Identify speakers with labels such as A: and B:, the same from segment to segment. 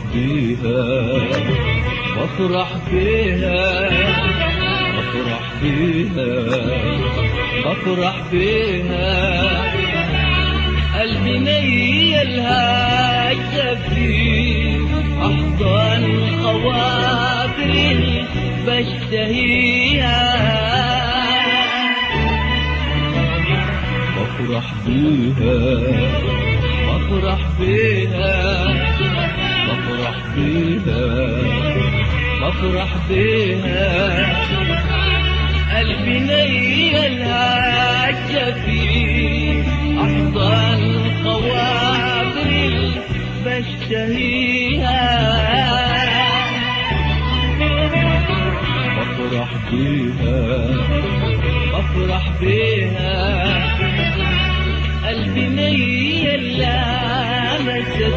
A: بيها بفرح بيها بفرح بيها بفرح بيها قلبي نيلها جفي أحضن خواطري بشتهيها بفرح بيها بفرح بيها بفرح بيها بفرح بيها قلبي نيلها جفي أحضن خواطري بشتهيها بفرح بيها بفرح بيها قلبي نيلها مسك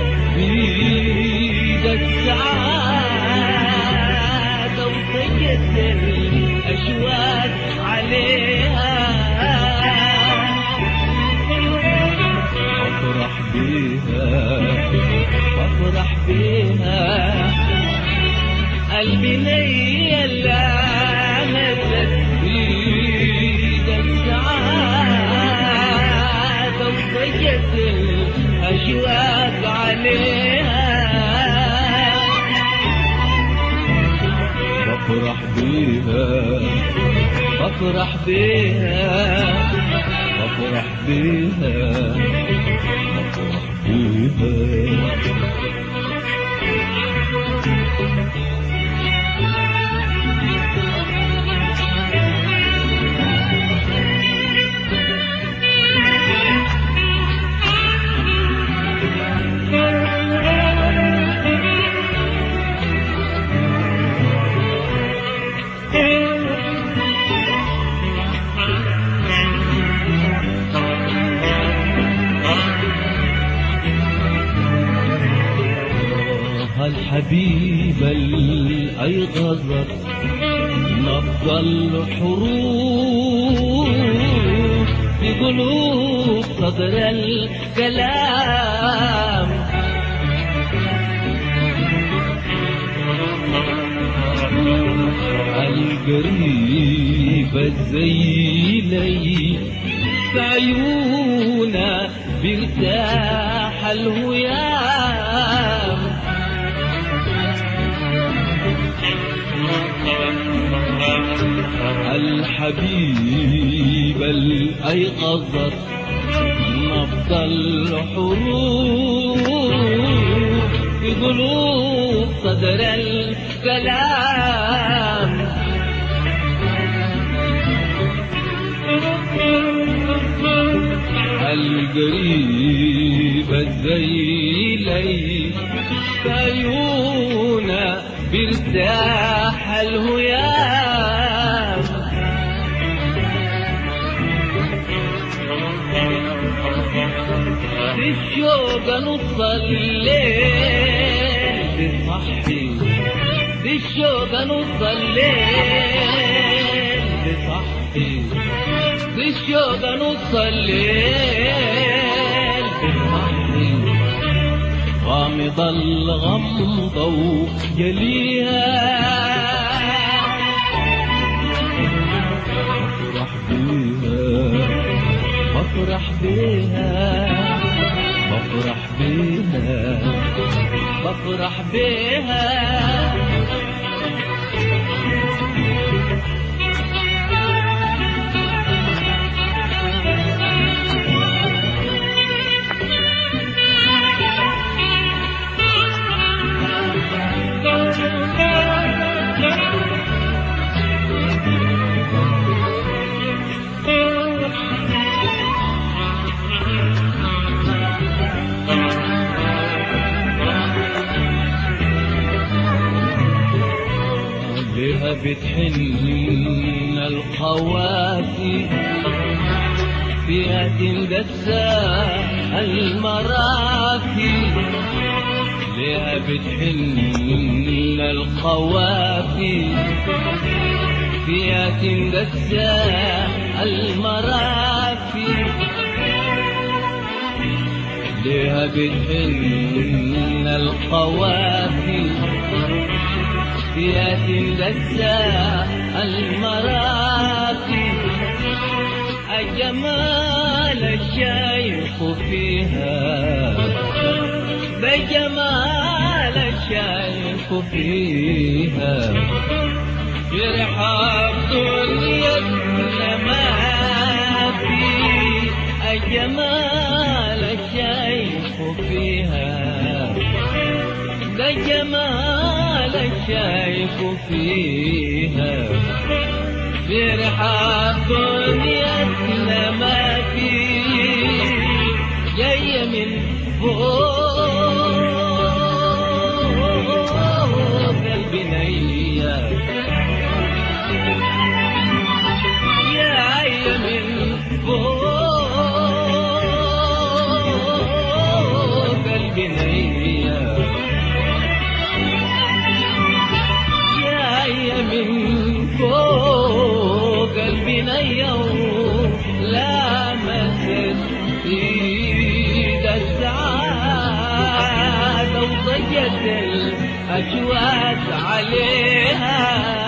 A: بيدك سعادة وطقت الأشواق عليها بفرح بيها بفرح بيها قلبي نيلها مسك بيدك سعادة وطقت الأشواق عليها بفرح بيها بفرح بيها بفرح بيها بفرح بيها الحبيب الأيغظر نبض الحروف بقلوب صدر الكلام القريب الزيلي في عيونا بيرتاح الهيام الحبيب الأيقظر نبض الحروف في قلوب صدر الكلام القريب الزيلي في عيونا بيرتاح الهيام في الشوق نص الليل بصحي في الشوق نص الليل بصحي في الشوق نص الليل بصحي غامض الغمضة وجليها بفرح بيها بفرح بيها بفرح بيها لها بتحن القوافي فيها تندسى المرافي لها بتحن القوافي فيها تندسى المرافي ليها بتحن القوافي يا تندسى المرافي الجمال الشايف فيها بجمال الشايف فيها برحاب دنيتنا ما في الجمال الشايف فيها بجمال الشايف فيها برحاب دنيتنا ما في جاية من فوق البنية جاية من فوق البنية جاية من فوق البنية لامست ايد السعادة وضجت الأجواد عليها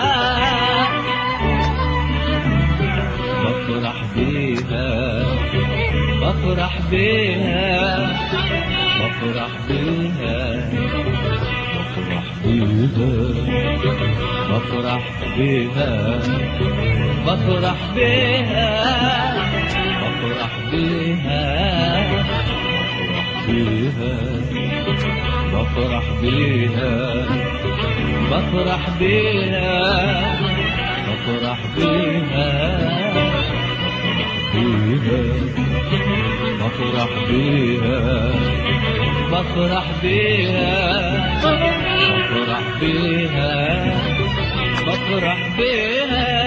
A: بفرح بيها بفرح بيها بفرح بيها بفرح بيها بفرح بيها بفرح بيها بفرح بيها بفرح بيها بفرح بيها بفرح بيها بفرح بيها بفرح بيها بفرح بيها